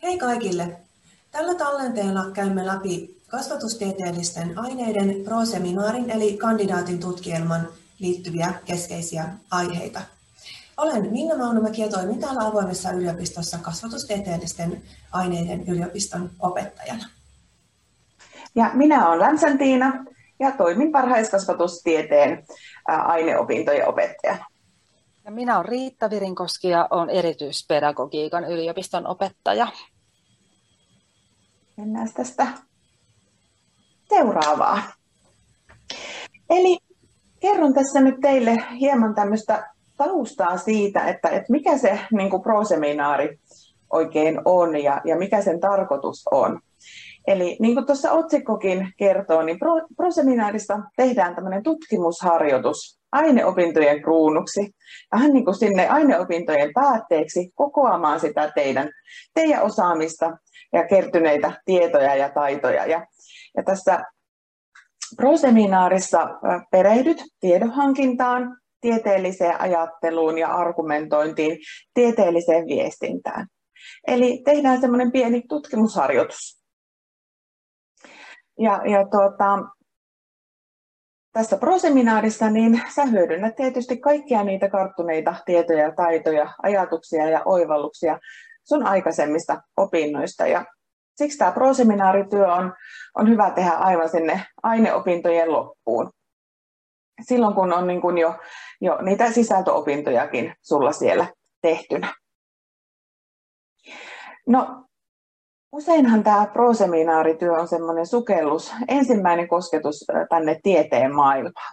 Hei kaikille! Tällä tallenteella käymme läpi kasvatustieteellisten aineiden pro-seminaarin eli kandidaatin tutkielman liittyviä keskeisiä aiheita. Olen Minna Maunomäki ja toimin täällä avoimessa yliopistossa kasvatustieteellisten aineiden yliopiston opettajana. Ja minä olen Länsän Tiina ja toimin varhaiskasvatustieteen aineopintojen opettajana. Ja minä olen Riitta Virinkoski ja olen erityispedagogiikan yliopiston opettaja. Mennään tästä seuraavaan. Eli kerron tässä nyt teille hieman tämmöistä taustaa siitä, että mikä se niin kuin pro-seminaari oikein on ja mikä sen tarkoitus on. Eli niin kuin tuossa otsikkokin kertoo, niin pro-seminaarista tehdään tämmöinen tutkimusharjoitus aineopintojen kruunuksi. Vähän niin kuin sinne aineopintojen päätteeksi kokoamaan sitä teidän osaamista ja kertyneitä tietoja ja taitoja. Ja tässä pro-seminaarissa perehdyt tiedonhankintaan, tieteelliseen ajatteluun ja argumentointiin, tieteelliseen viestintään. Eli tehdään semmoinen pieni tutkimusharjoitus. Tässä pro-seminaarissa niin sä hyödynnät tietysti kaikkia niitä karttuneita tietoja, taitoja, ajatuksia ja oivalluksia sun aikaisemmista opinnoista. Ja siksi tämä pro-seminaarityö on hyvä tehdä aivan sinne aineopintojen loppuun. Silloin kun on niin kun jo niitä sisältöopintojakin sulla siellä tehtynä. No, useinhan tämä pro-seminaarityö on semmoinen sukellus, ensimmäinen kosketus tänne tieteen maailmaan.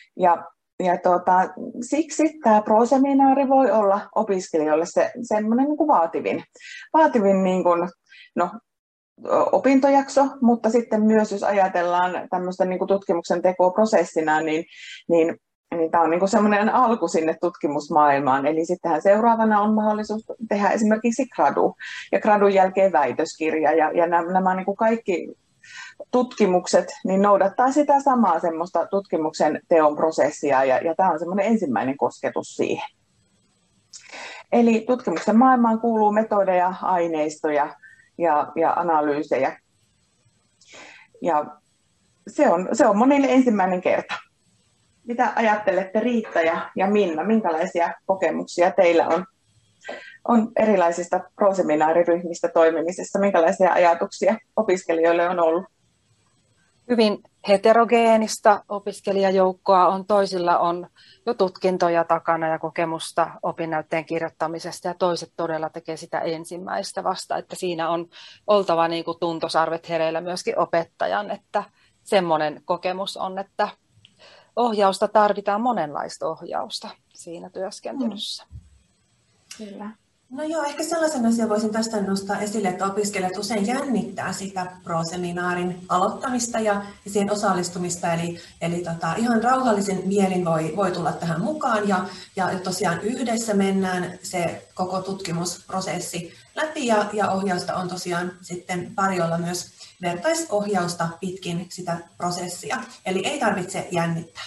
Siksi tämä pro-seminaari voi olla opiskelijoille semmoinen niin kuin vaativin niin kuin, opintojakso, mutta sitten myös jos ajatellaan tämmöistä niin kuin tutkimuksen tekoprosessina, niin tämä on niin kuin semmoinen alku sinne tutkimusmaailmaan. Eli sittenhän seuraavana on mahdollisuus tehdä esimerkiksi gradu ja gradun jälkeen väitöskirja ja nämä niin kuin kaikki tutkimukset niin noudattaa sitä samaa semmoista tutkimuksen teon prosessia ja tämä on semmoinen ensimmäinen kosketus siihen. Eli tutkimuksen maailmaan kuuluu metodeja, aineistoja ja analyysejä. Ja se on monille ensimmäinen kerta. Mitä ajattelette Riitta ja Minna, minkälaisia kokemuksia teillä on erilaisista pro-seminaariryhmistä toimimisessa? Minkälaisia ajatuksia opiskelijoille on ollut? Hyvin heterogeenista opiskelijajoukkoa on. Toisilla on jo tutkintoja takana ja kokemusta opinnäytteen kirjoittamisesta ja toiset todella tekee sitä ensimmäistä vasta. Että siinä on oltava niin kuin tuntosarvet hereillä myöskin opettajan, että semmoinen kokemus on, että ohjausta tarvitaan, monenlaista ohjausta siinä työskentelyssä. Kyllä. No joo, ehkä sellaisen asian voisin tästä nostaa esille, että opiskelijat usein jännittää sitä pro-seminaarin aloittamista ja siihen osallistumista. Eli ihan rauhallisin mielin voi tulla tähän mukaan ja tosiaan yhdessä mennään se koko tutkimusprosessi läpi ja ohjausta on tosiaan sitten tarjolla myös vertaisohjausta pitkin sitä prosessia. Eli ei tarvitse jännittää.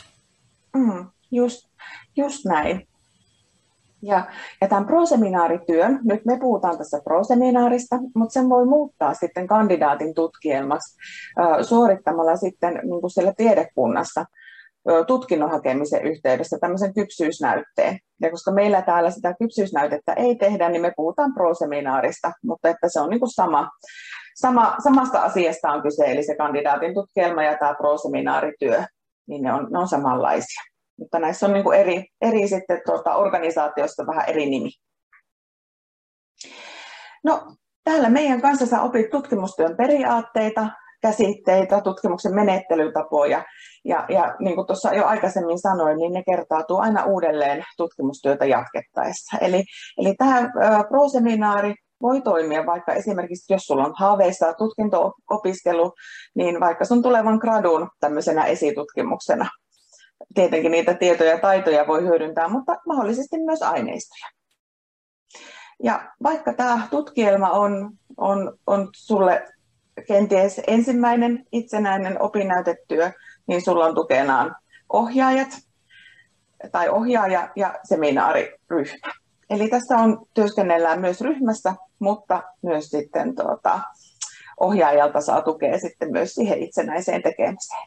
Just näin. Ja tämän pro-seminaarityön, nyt me puhutaan tässä pro-seminaarista, mutta sen voi muuttaa sitten kandidaatin tutkielmaksi suorittamalla sitten niin kuin siellä tiedekunnassa tutkinnon hakemisen yhteydessä tämmöisen kypsyysnäytteen. Ja koska meillä täällä sitä kypsyysnäytettä ei tehdä, niin me puhutaan pro-seminaarista, mutta että se on niin kuin samasta asiasta on kyse, eli se kandidaatin tutkielma ja tämä pro-seminaarityö, niin ne on samanlaisia. Mutta näissä on niin kuin eri sitten organisaatioista vähän eri nimi. No, täällä meidän kanssa sä opit tutkimustyön periaatteita, käsitteitä, tutkimuksen menettelytapoja. Ja niin kuin tuossa jo aikaisemmin sanoin, niin ne kertautuu aina uudelleen tutkimustyötä jatkettaessa. Eli tämä pro-seminaari voi toimia vaikka esimerkiksi, jos sulla on haaveissa tutkinto-opiskelu, niin vaikka sun tulevan gradun tämmöisenä esitutkimuksena. Tietenkin niitä tietoja ja taitoja voi hyödyntää, mutta mahdollisesti myös aineistoja. Ja vaikka tämä tutkielma on sulle kenties ensimmäinen itsenäinen opinnäytetyö, niin sulla on tukenaan ohjaajat tai ohjaaja ja seminaariryhmä. Eli tässä työskennellään myös ryhmässä, mutta myös sitten ohjaajalta saa tukea sitten myös siihen itsenäiseen tekemiseen.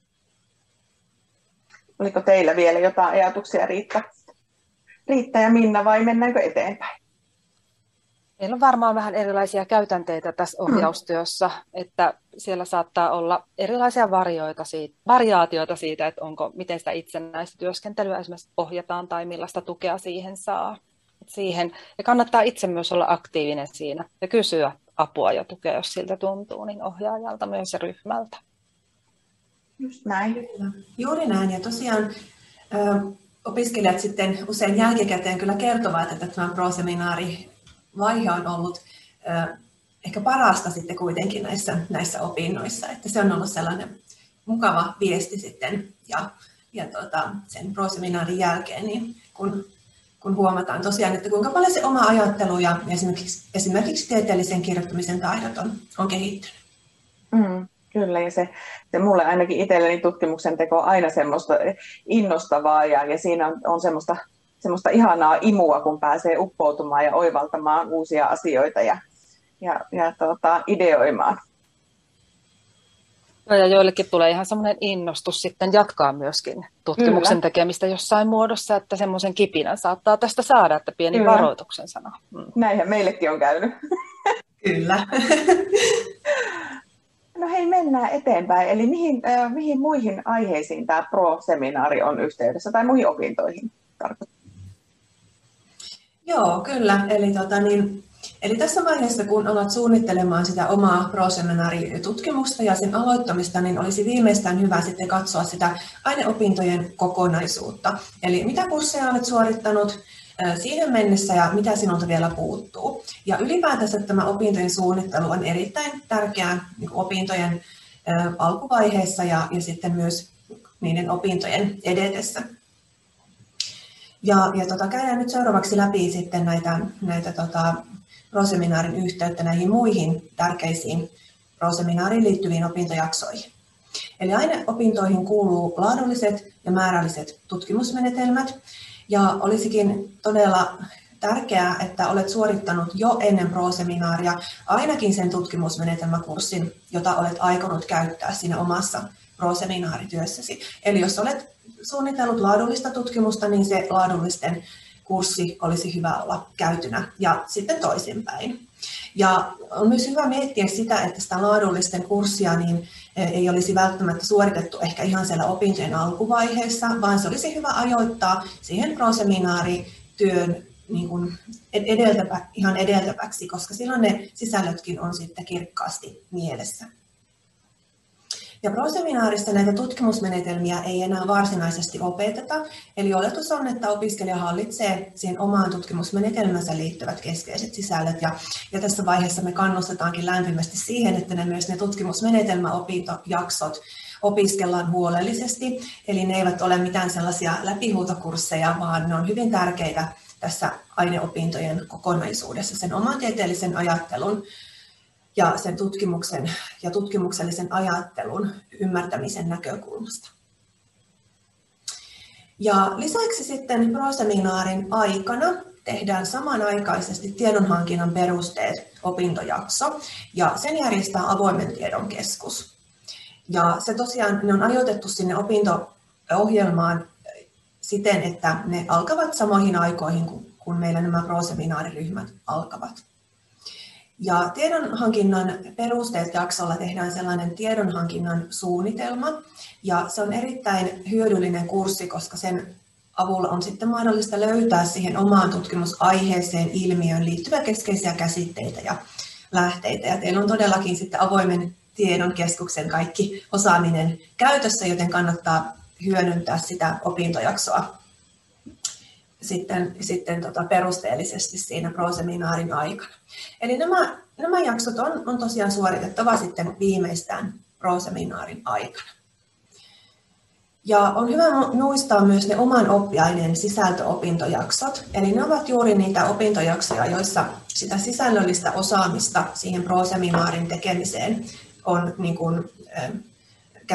Oliko teillä vielä jotain ajatuksia, Riitta ja Minna, vai mennäänkö eteenpäin? Meillä on varmaan vähän erilaisia käytänteitä tässä ohjaustyössä, että siellä saattaa olla erilaisia variaatioita siitä, että miten sitä itsenäistä työskentelyä esimerkiksi ohjataan tai millaista tukea siihen saa. Ja kannattaa itse myös olla aktiivinen siinä ja kysyä apua ja tukea, jos siltä tuntuu, niin ohjaajalta myös ja ryhmältä. Just näin. Juuri näin. Ja tosiaan opiskelijat sitten usein jälkikäteen kyllä kertovat, että tämä pro-seminaarivaihe on ollut ehkä parasta sitten kuitenkin näissä opinnoissa. Että se on ollut sellainen mukava viesti sitten ja sen pro-seminaarin jälkeen, niin kun huomataan tosiaan, että kuinka paljon se oma ajattelu ja esimerkiksi tieteellisen kirjoittamisen taidot on kehittynyt. Kyllä, ja se mulle ainakin itselleni tutkimuksen teko on aina semmoista innostavaa ja siinä on semmoista ihanaa imua, kun pääsee uppoutumaan ja oivaltamaan uusia asioita ja ideoimaan. Ja joillekin tulee ihan semmoinen innostus sitten jatkaa myöskin tutkimuksen tekemistä jossain muodossa, että semmoisen kipinän saattaa tästä saada, että pieni varoituksen sana. Näinhän meillekin on käynyt. Kyllä. No hei, mennään eteenpäin. Eli mihin muihin aiheisiin tämä pro-seminaari on yhteydessä tai muihin opintoihin tarkoittaa? Joo, kyllä. Eli tässä vaiheessa, kun alat suunnittelemaan sitä omaa pro-seminaaritutkimusta ja sen aloittamista, niin olisi viimeistään hyvä sitten katsoa sitä aineopintojen kokonaisuutta. Eli mitä kursseja olet suorittanut siihen mennessä ja mitä sinulta vielä puuttuu. Ja ylipäätänsä tämä opintojen suunnittelu on erittäin tärkeää opintojen alkuvaiheessa ja sitten myös niiden opintojen edetessä. Käydään nyt seuraavaksi läpi sitten näitä pro-seminaarin yhteyttä näihin muihin tärkeisiin pro-seminaariin liittyviin opintojaksoihin. Eli aineopintoihin kuuluu laadulliset ja määrälliset tutkimusmenetelmät. Ja olisikin todella tärkeää, että olet suorittanut jo ennen pro-seminaaria ainakin sen tutkimusmenetelmäkurssin, jota olet aikonut käyttää siinä omassa pro-seminaarityössäsi. Eli jos olet suunnitellut laadullista tutkimusta, niin se laadullisten kurssi olisi hyvä olla käytynä ja sitten toisinpäin. Ja on myös hyvä miettiä sitä, että sitä laadullisten kurssia niin ei olisi välttämättä suoritettu ehkä ihan siellä opintojen alkuvaiheessa, vaan se olisi hyvä ajoittaa siihen pro-seminaarityön niin kuin ihan edeltäväksi, koska silloin ne sisällötkin on sitten kirkkaasti mielessä. Ja pro-seminaarissa näitä tutkimusmenetelmiä ei enää varsinaisesti opeteta, eli oletus on, että opiskelija hallitsee siihen omaan tutkimusmenetelmänsä liittyvät keskeiset sisällöt, ja tässä vaiheessa me kannustetaankin lämpimästi siihen, että myös ne tutkimusmenetelmäopintojaksot opiskellaan huolellisesti, eli ne eivät ole mitään sellaisia läpihuutokursseja, vaan ne on hyvin tärkeitä tässä aineopintojen kokonaisuudessa, sen oman tieteellisen ajattelun ja sen tutkimuksen ja tutkimuksellisen ajattelun ymmärtämisen näkökulmasta. Ja lisäksi sitten pro-seminaarin aikana tehdään samanaikaisesti tiedonhankinnan perusteet opintojakso ja sen järjestää avoimen tiedon keskus. Ja se tosiaan ne on ajoitettu sinne opinto-ohjelmaan siten, että ne alkavat samoihin aikoihin kuin meillä nämä pro-seminaariryhmät alkavat. Ja tiedonhankinnan perusteet jaksolla tehdään sellainen tiedonhankinnan suunnitelma, ja se on erittäin hyödyllinen kurssi, koska sen avulla on sitten mahdollista löytää siihen omaan tutkimusaiheeseen ilmiöön liittyviä keskeisiä käsitteitä ja lähteitä. Ja teillä on todellakin sitten avoimen tiedon keskuksen kaikki osaaminen käytössä, joten kannattaa hyödyntää sitä opintojaksoa sitten perusteellisesti siinä pro-seminaarin aikana. Eli nämä jaksot on tosiaan suoritettava sitten viimeistään pro-seminaarin aikana. Ja on hyvä muistaa myös ne oman oppiaineen sisältöopintojaksot. Eli ne ovat juuri niitä opintojaksoja, joissa sitä sisällöllistä osaamista siihen pro-seminaarin tekemiseen on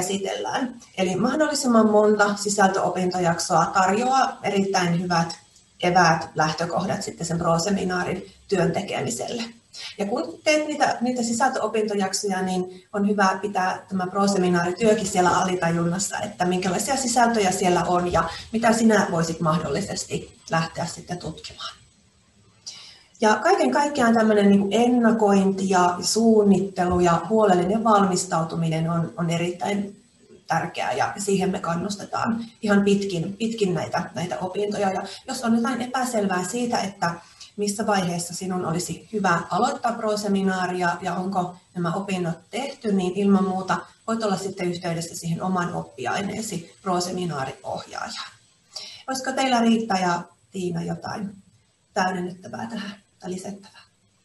käsitellään. Eli mahdollisimman monta sisältöopintojaksoa tarjoaa erittäin hyvät eväät, lähtökohdat sitten sen pro-seminaarin työn tekemiselle. Ja kun teet niitä sisältöopintojaksoja, niin on hyvä pitää tämä pro-seminaarityökin siellä alitajunnassa, että minkälaisia sisältöjä siellä on ja mitä sinä voisit mahdollisesti lähteä sitten tutkimaan. Ja kaiken kaikkiaan tämmöinen niin ennakointi ja suunnittelu ja huolellinen valmistautuminen on erittäin tärkeää ja siihen me kannustetaan ihan pitkin näitä opintoja. Ja jos on jotain epäselvää siitä, että missä vaiheessa sinun olisi hyvä aloittaa pro-seminaaria ja onko nämä opinnot tehty, niin ilman muuta voit olla sitten yhteydessä siihen oman oppiaineesi pro-seminaariohjaajaan. Olisiko teillä Riitta ja Tiina jotain täydennettävää tähän tai lisättävää?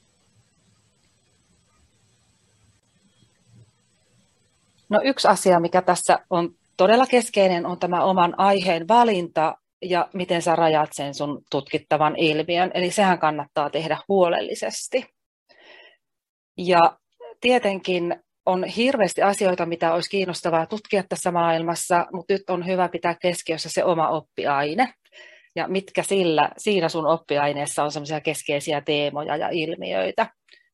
No yksi asia, mikä tässä on todella keskeinen, on tämä oman aiheen valinta ja miten sä rajaat sen sun tutkittavan ilmiön. Eli sehän kannattaa tehdä huolellisesti. Ja tietenkin on hirveästi asioita, mitä olisi kiinnostavaa tutkia tässä maailmassa, mutta nyt on hyvä pitää keskiössä se oma oppiaine. Ja mitkä siinä sun oppiaineessa on semmoisia keskeisiä teemoja ja ilmiöitä.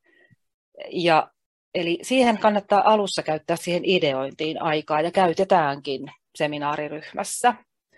Eli siihen kannattaa alussa käyttää siihen ideointiin aikaa ja käytetäänkin seminaariryhmässä.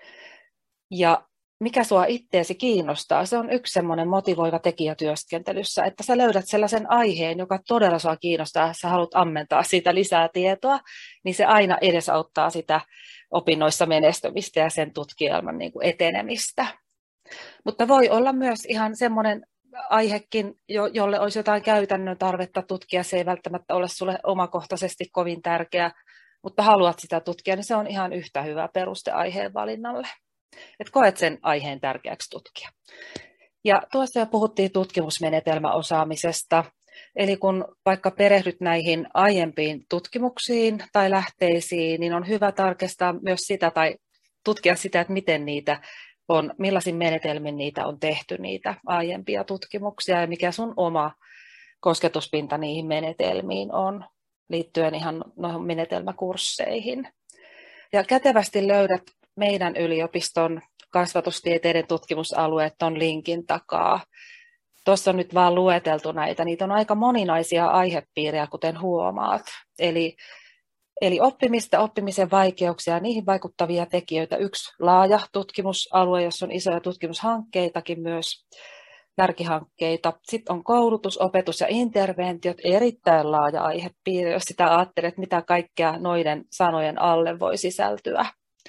Ja mikä sua itseesi kiinnostaa, se on yksi semmoinen motivoiva tekijä työskentelyssä, että sä löydät sellaisen aiheen, joka todella sua kiinnostaa, sä haluat ammentaa siitä lisää tietoa, niin se aina edesauttaa sitä opinnoissa menestymistä ja sen tutkielman niin kuin etenemistä. Mutta voi olla myös ihan semmoinen aihekin, jolle olisi jotain käytännön tarvetta tutkia, se ei välttämättä ole sulle omakohtaisesti kovin tärkeä, mutta haluat sitä tutkia, niin se on ihan yhtä hyvä peruste aiheen valinnalle. Että koet sen aiheen tärkeäksi tutkia. Ja tuossa jo puhuttiin tutkimusmenetelmäosaamisesta, eli kun vaikka perehdyt näihin aiempiin tutkimuksiin tai lähteisiin, niin on hyvä tarkistaa myös sitä tai tutkia sitä, että miten niitä on, millaisin menetelmin niitä on tehty, niitä aiempia tutkimuksia ja mikä sun oma kosketuspinta niihin menetelmiin on liittyen ihan noihin menetelmäkursseihin. Ja kätevästi löydät meidän yliopiston kasvatustieteiden tutkimusalueet ton linkin takaa. Tuossa on nyt vaan lueteltu näitä. Niitä on aika moninaisia aihepiirejä, kuten huomaat. Eli oppimista, oppimisen vaikeuksia ja niihin vaikuttavia tekijöitä. Yksi laaja tutkimusalue, jossa on isoja tutkimushankkeitakin myös, kärkihankkeita. Sitten on koulutus, opetus ja interventiot, erittäin laaja aihepiiri, jos sitä ajattelet, mitä kaikkea noiden sanojen alle voi sisältyä.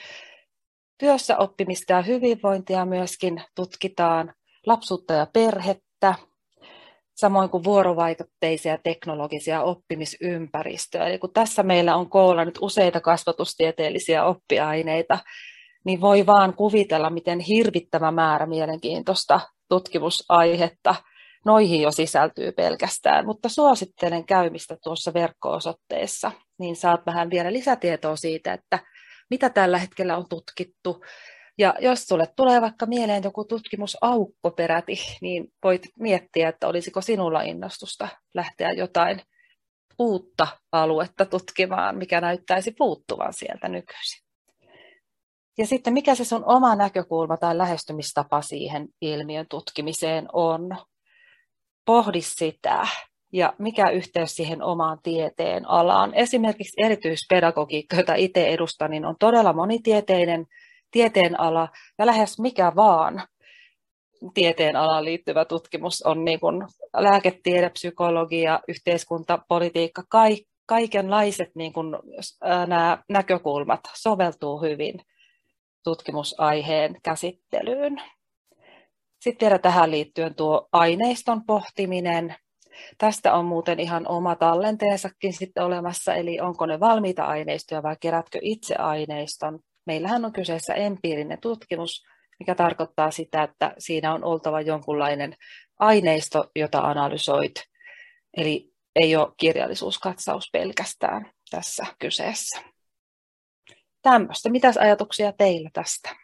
Työssä oppimista ja hyvinvointia myöskin tutkitaan, lapsuutta ja perhettä, samoin kuin vuorovaikutteisia teknologisia oppimisympäristöjä. Eli kun tässä meillä on koolla nyt useita kasvatustieteellisiä oppiaineita, niin voi vaan kuvitella, miten hirvittävä määrä mielenkiintoista tutkimusaihetta noihin jo sisältyy pelkästään. Mutta suosittelen käymistä tuossa verkko-osoitteessa, niin saat vähän vielä lisätietoa siitä, että mitä tällä hetkellä on tutkittu. Ja jos sulle tulee vaikka mieleen joku tutkimusaukko peräti, niin voit miettiä, että olisiko sinulla innostusta lähteä jotain uutta aluetta tutkimaan, mikä näyttäisi puuttuvan sieltä nykyisin. Ja sitten mikä se sun oma näkökulma tai lähestymistapa siihen ilmiön tutkimiseen on? Pohdi sitä. Ja mikä yhteys siihen omaan tieteen alaan. Esimerkiksi erityispedagogiikka, jota itse edustan, niin on todella monitieteinen tieteenala ja lähes mikä vaan tieteenalaan liittyvä tutkimus on niin kuin lääketiede, psykologia, yhteiskunta, politiikka, kaikenlaiset niin kuin nämä näkökulmat soveltuu hyvin tutkimusaiheen käsittelyyn. Sitten vielä tähän liittyen tuo aineiston pohtiminen. Tästä on muuten ihan oma tallenteensakin sitten olemassa, eli onko ne valmiita aineistoja vai kerätkö itse aineiston. Meillähän on kyseessä empiirinen tutkimus, mikä tarkoittaa sitä, että siinä on oltava jonkunlainen aineisto, jota analysoit. Eli ei ole kirjallisuuskatsaus pelkästään tässä kyseessä. Tämmöistä. Mitäs ajatuksia teillä tästä?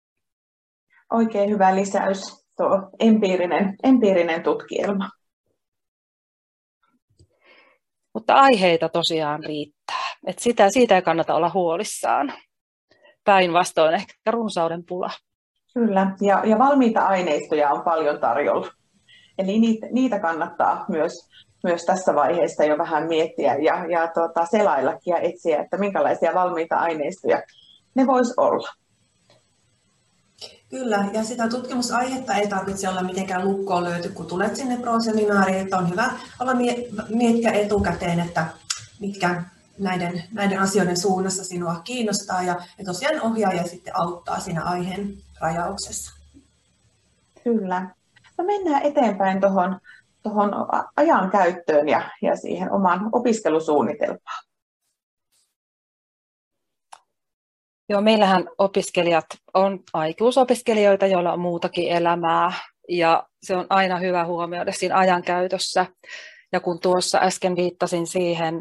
Oikein hyvä lisäys, tuo empiirinen tutkielma. Mutta aiheita tosiaan riittää. Et siitä ei kannata olla huolissaan. Päinvastoin ehkä runsauden pula. Kyllä, ja valmiita aineistoja on paljon tarjolla. Eli niitä kannattaa myös tässä vaiheessa jo vähän miettiä ja selaillakin ja etsiä, että minkälaisia valmiita aineistoja ne vois olla. Kyllä, ja sitä tutkimusaihetta ei tarvitse olla mitenkään lukkoon löyty, kun tulet sinne pro-seminaariin, että on hyvä olla miettiä etukäteen, että mitkä näiden asioiden suunnassa sinua kiinnostaa, ja tosiaan ohjaaja sitten auttaa siinä aiheen rajauksessa. Kyllä. No mennään eteenpäin tuohon ajan käyttöön ja siihen omaan opiskelusuunnitelmaan. Joo, meillähän opiskelijat on aikuisopiskelijoita, joilla on muutakin elämää, ja se on aina hyvä huomioida siinä ajankäytössä. Ja kun tuossa äsken viittasin siihen,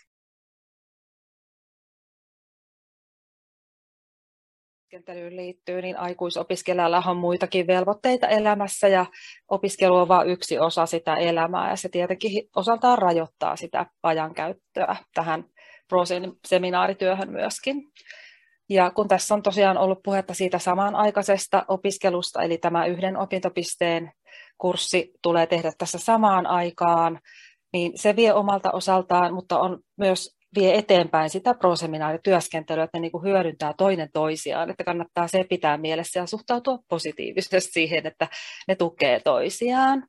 työskentelyyn liittyy, niin aikuisopiskelijalla on muitakin velvoitteita elämässä, ja opiskelu on vain yksi osa sitä elämää, ja se tietenkin osaltaan rajoittaa sitä ajankäyttöä tähän pro-seminaarityöhön myöskin. Ja kun tässä on tosiaan ollut puhetta siitä samanaikaisesta opiskelusta, eli tämä yhden opintopisteen kurssi tulee tehdä tässä samaan aikaan, niin se vie omalta osaltaan, mutta on myös vie eteenpäin sitä pro-seminaarityöskentelyä, että ne niin kuin hyödyntää toinen toisiaan, että kannattaa se pitää mielessä ja suhtautua positiivisesti siihen, että ne tukee toisiaan.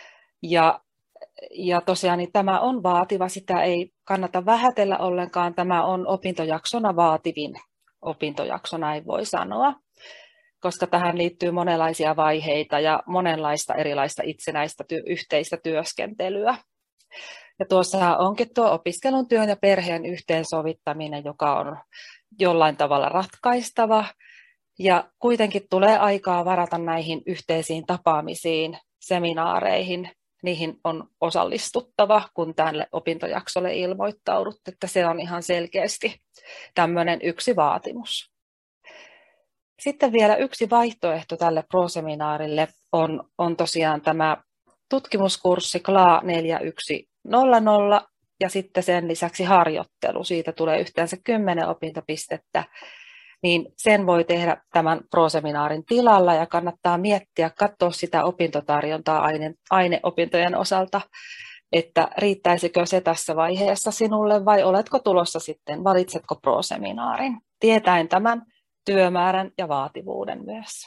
Ja tosiaan niin tämä on vaativa, sitä ei kannata vähätellä ollenkaan, tämä on opintojaksona vaativin opintojakso, näin voi sanoa, koska tähän liittyy monenlaisia vaiheita ja monenlaista erilaista itsenäistä yhteistä työskentelyä. Ja tuossa onkin tuo opiskelun, työn ja perheen yhteensovittaminen, joka on jollain tavalla ratkaistava, ja kuitenkin tulee aikaa varata näihin yhteisiin tapaamisiin, seminaareihin, niihin on osallistuttava, kun tälle opintojaksolle ilmoittaudut, että se on ihan selkeästi tämmöinen yksi vaatimus. Sitten vielä yksi vaihtoehto tälle pro-seminaarille on tosiaan tämä tutkimuskurssi KLA 4100 ja sitten sen lisäksi harjoittelu. Siitä tulee yhteensä 10 opintopistettä. Niin sen voi tehdä tämän pro-seminaarin tilalla ja kannattaa miettiä, katsoa sitä opintotarjontaa aineopintojen osalta, että riittäisikö se tässä vaiheessa sinulle vai oletko tulossa sitten, valitsetko pro-seminaarin, tietäen tämän työmäärän ja vaativuuden myös.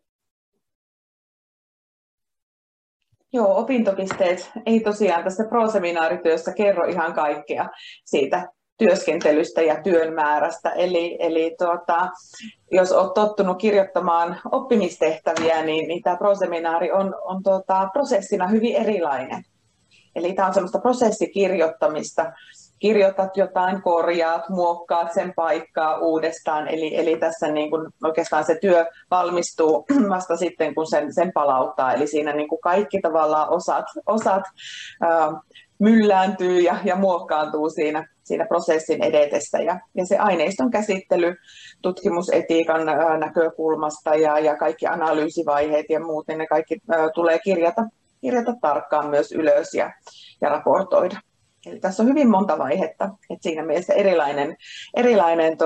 Joo, opintopisteet ei tosiaan tässä pro-seminaarityössä kerro ihan kaikkea siitä työskentelystä ja työn määrästä. Eli jos olet tottunut kirjoittamaan oppimistehtäviä, niin tämä pro-seminaari on prosessina hyvin erilainen. Eli tämä on semmoista prosessikirjoittamista. Kirjoitat jotain, korjaat, muokkaat sen paikkaa uudestaan. Eli tässä niin kuin oikeastaan se työ valmistuu vasta sitten, kun sen palauttaa. Eli siinä niin kuin kaikki tavallaan osat myllääntyy ja muokkaantuu siinä prosessin edetessä. Ja se aineiston käsittely tutkimusetiikan näkökulmasta ja kaikki analyysivaiheet ja muut, niin ne kaikki tulee kirjata tarkkaan myös ylös ja raportoida. Eli tässä on hyvin monta vaihetta, että siinä mielessä erilainen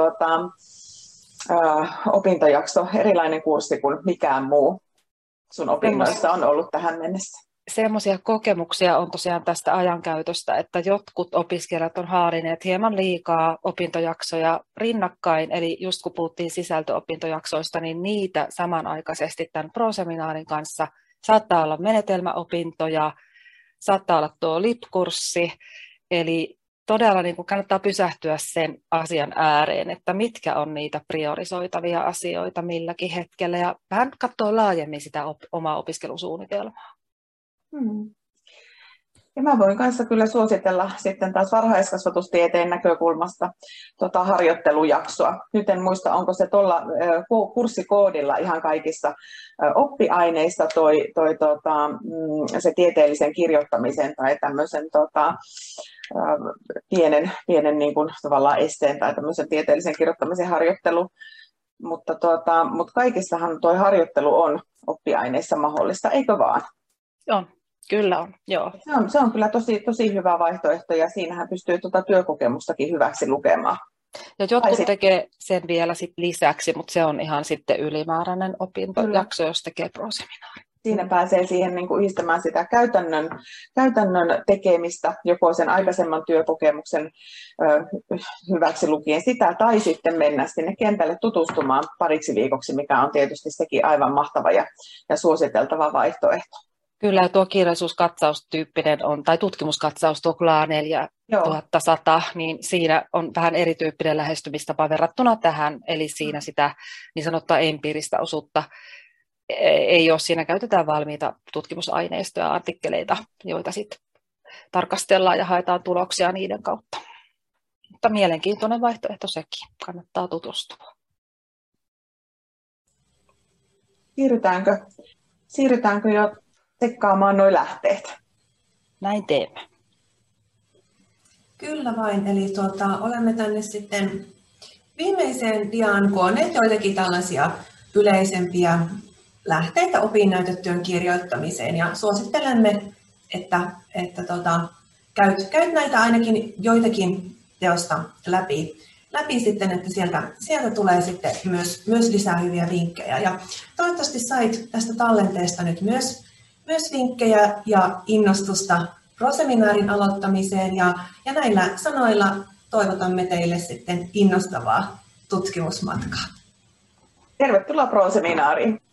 opintojakso, erilainen kurssi kuin mikään muu sun opinnoissa on ollut tähän mennessä. Semmoisia kokemuksia on tosiaan tästä ajankäytöstä, että jotkut opiskelijat on haalineet hieman liikaa opintojaksoja rinnakkain, eli just kun puhuttiin sisältöopintojaksoista, niin niitä samanaikaisesti tämän pro-seminaarin kanssa saattaa olla menetelmäopintoja, saattaa olla tuo LIP-kurssi, eli todella niin kuin kannattaa pysähtyä sen asian ääreen, että mitkä on niitä priorisoitavia asioita milläkin hetkellä ja vähän katsoa laajemmin sitä omaa opiskelusuunnitelmaa. Ja mä voin kanssa kyllä suositella sitten taas varhaiskasvatustieteen näkökulmasta harjoittelujaksoa. Nyt en muista, onko se tuolla kurssikoodilla ihan kaikissa oppiaineissa se tieteellisen kirjoittamisen tai tämmöisen pienen niin kuin tavallaan esseen tai tämmöisen tieteellisen kirjoittamisen harjoittelu. Mutta kaikissahan tuo harjoittelu on oppiaineissa mahdollista, eikö vaan? On. Kyllä on, joo. Se on kyllä tosi hyvä vaihtoehto ja siinähän pystyy työkokemustakin hyväksi lukemaan. Ja jotkut tekee sen vielä sit lisäksi, mutta se on ihan sitten ylimääräinen opintojakso, jos tekee proseminaari. Siinä pääsee siihen niin kuin yhdistämään sitä käytännön tekemistä, joko sen aikaisemman työkokemuksen hyväksi lukien sitä, tai sitten mennä sinne kentälle tutustumaan pariksi viikoksi, mikä on tietysti sekin aivan mahtava ja suositeltava vaihtoehto. Kyllä, tuo kirjallisuuskatsaustyyppinen on, tai tutkimuskatsaus, tuo KLA 4100, niin siinä on vähän erityyppinen lähestymistapa verrattuna tähän, eli siinä sitä niin sanottua empiiristä osuutta ei ole, siinä käytetään valmiita tutkimusaineistoja ja artikkeleita, joita sitten tarkastellaan ja haetaan tuloksia niiden kautta. Mutta mielenkiintoinen vaihtoehto sekin, kannattaa tutustua. Siirrytäänkö jo tsekkaamaan nuo lähteet? Näin teemme. Kyllä vain, eli olemme tänne sitten viimeiseen diaan koonneet joitakin tällaisia yleisempiä lähteitä opinnäytetyön kirjoittamiseen ja suosittelemme, että käyt näitä ainakin joitakin teosta läpi sitten, että sieltä tulee sitten myös lisää hyviä vinkkejä. Ja toivottavasti sait tästä tallenteesta nyt myös vinkkejä ja innostusta proseminaarin aloittamiseen ja näillä sanoilla toivotamme teille sitten innostavaa tutkimusmatkaa. Tervetuloa proseminaariin!